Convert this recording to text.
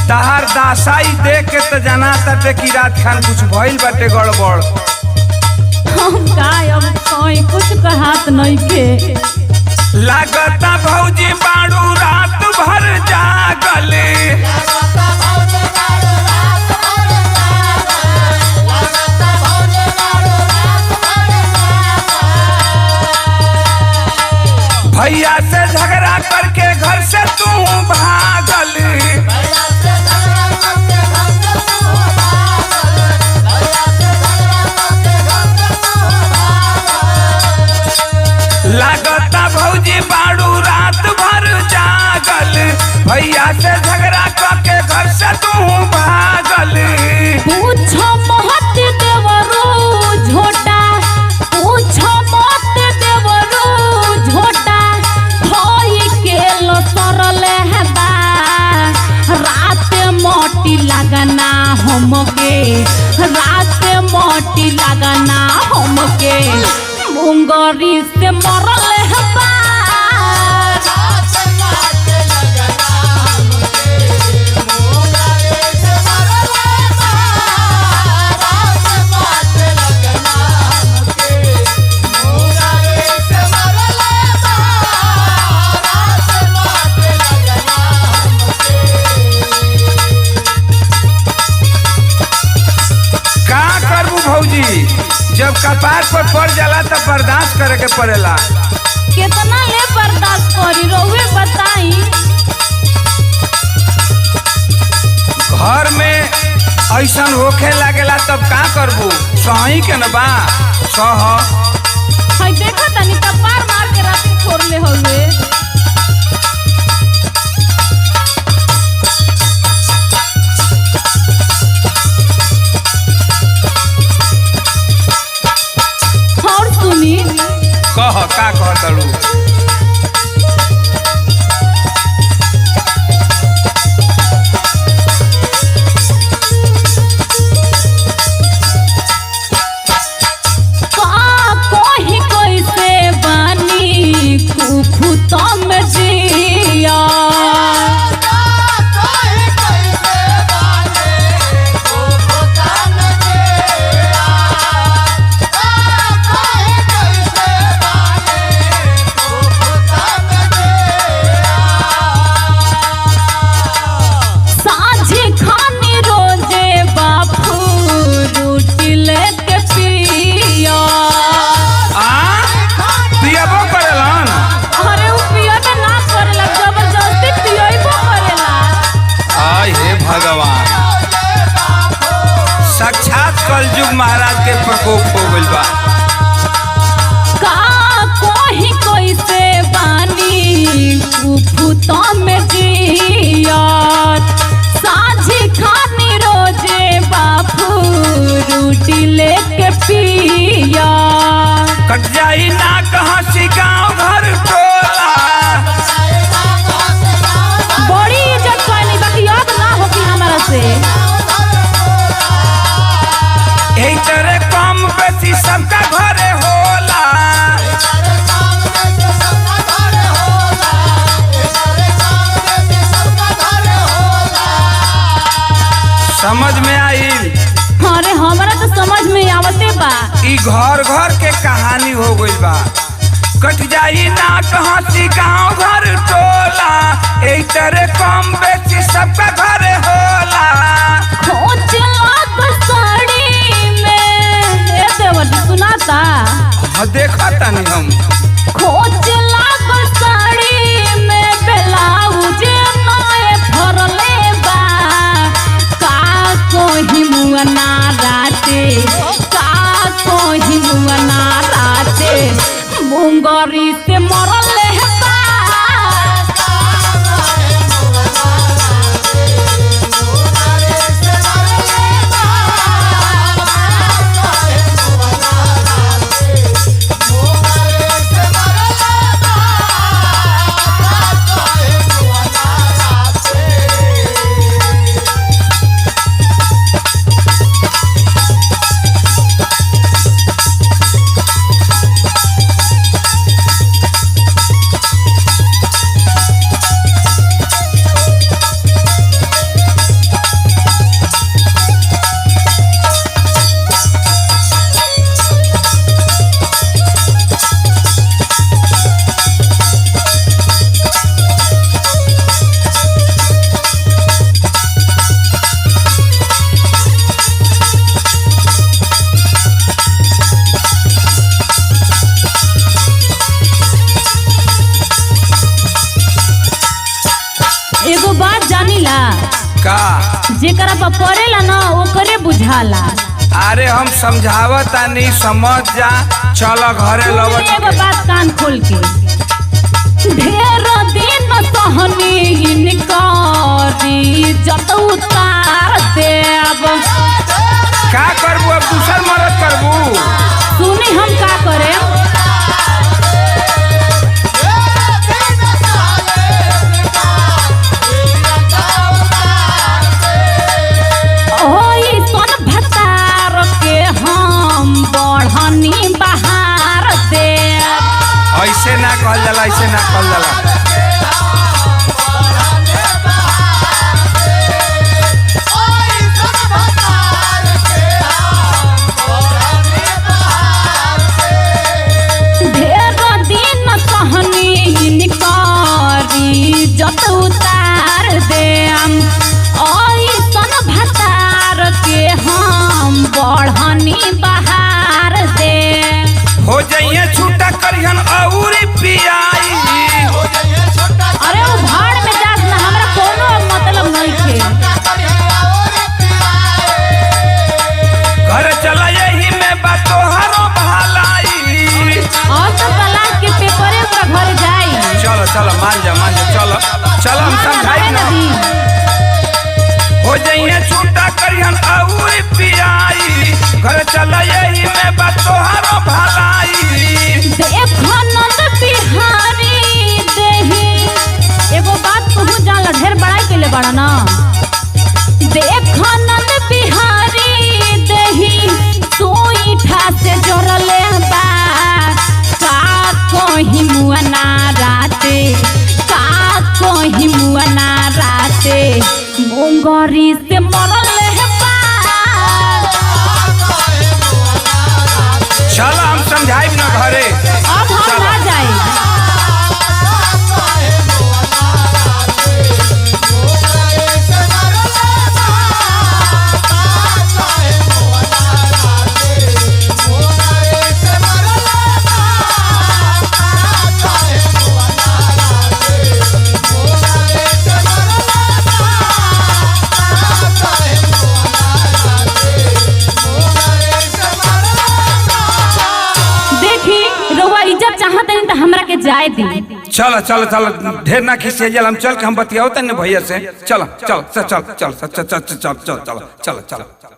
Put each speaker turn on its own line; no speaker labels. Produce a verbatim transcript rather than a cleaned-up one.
तहार दासाई देख के तो जाना ताटे कि रात खान कुछ भइल बाटे गड़बड़।
हम काय अब कोई कुछ कहात नहीं के
लागता भौजी बाड़ू रात भर जागले। भैया से झगड़ा करके घर से तू भागल। लागता भौजी बाड़ू रात भर जागल। भैया से झगड़ा करके घर से तू भागल।
पूछो महत देवरो झोटा, पूछो मत देवरो झोटा, होई के लो सरल है बा। रात मोटी लगना हमके, रात मोटी लगना हमके, मुंगरी से मरल है बा।
भौजी जब कपार पर पड़ जाला तो बर्दाश्त करे के पड़ेला।
कितना ले बर्दाश्त करी रहुए बताई।
घर में ऐसन होखे लागेला तब का करबू, सही के न बा सह।
हाय देखा तनी कपार मार के राती छोड़ ले होवे।
कह का कह तलू
का कोही कैसे बानी खुफुता में जिया। साक्षात कलयुग महाराज के प्रकोप हो गइल बा। का कोही कैसे बानी कुफुता में जिया। साझी खानी रोजे बापू रोटी लेके पिया।
कट जाई ना कहाँ सी गाँव घर टोला।
बड़ी इज्जत पानी बाकी याद ना होगी हमारा से।
यही तरह कम बेसी सबका घरे होला। समझ में आइल?
अरे हमारा तो समझ में आवते बा।
ई घर घर के कहानी हो गइल बा। कट जाई ना कहाँ सी गाँव घर टोला। यही तरह कम बेसी सबका घरे होला।
खोज लाग साड़ी में ए देवर सुनाता।
हाँ देखा तानी हम।
खोज लाग साड़ी में ब्लाउज नए भरले बा। का कोही मुअना राते, का कोही मुअना राते, मुंगरी से मरले बा।
का
जेकरा पर पड़ेला ना ओकरे बुझाला।
अरे हम समझावत नहीं समझ जा। चलो घरे लवत
एगो बात कान खोल के, ढेर दिन सहनी इनकारी जत उतार देब।
का करबू अब दूसर मरद करबू?
सुनी हम का करे, ओई सन भतार के हम बढ़नी बहार देब।
ऐसे ना कहल जाला, ऐसे ना कहल जाला।
जत उतार देम ऐसन भतार के हम बढ़नी बहार दे।
हो जाइए छूटा करिहन और पियाई।
अरे वो भाड़ में जात ना, हमरा कोनो मतलब नहीं थे।
घर चला यही में बात तोहरो भलाई।
और तो तलाक के पेपरे का घर जाई।
चलो चलो मान जा मान जा, चलो चलो हम समझाई ना। हो जाइए छूटा करिहन और पियाई। घर चला यही में बात तोहरो भलाई।
देखो नंद बिहारी देही, एगो बात कहूँ जाला, ढेर बड़ाई के ले बड़ा ना। देखो नंद बिहारी देही सोई ठासे जोड़ले बा। का कोही मुअना राते, का कोही मुअना राते मोंगरी से मरले बा।
चलो हम समझाई ना घरे।
अब हम ना जाए। चाहते नहीं तो हमरा के जाए दी।
चलो चलो चलो ढेर ना खींचे जल, हम चल के हम बतियाओ तने भैया से। चलो चलो चल चल चल चल चल चल चल चल चल चल चल।